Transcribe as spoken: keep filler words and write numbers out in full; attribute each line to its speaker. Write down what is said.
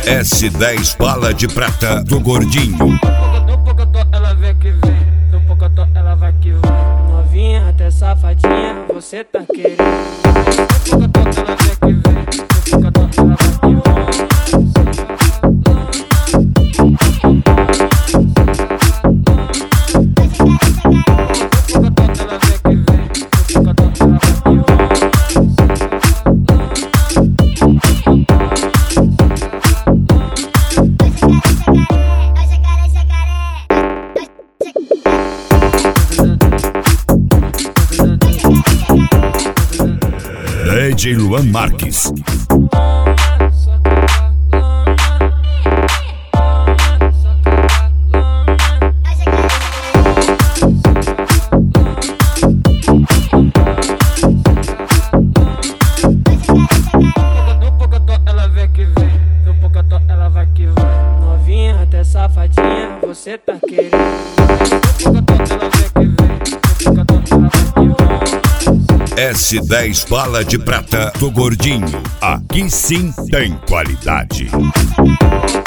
Speaker 1: S dez bala de prata do Gordinho.
Speaker 2: No pocotó ela vem que vem, no pocotó ela vai que vai. Novinha até safadinha, você tá querendo. No pocotó ela vem que vem, no pocotó ela vai que vai.
Speaker 1: D J Luan Marques.
Speaker 2: Novinha até safadinha, você tá querendo.
Speaker 1: S dez bala de prata do Gordinho. Aqui sim tem qualidade.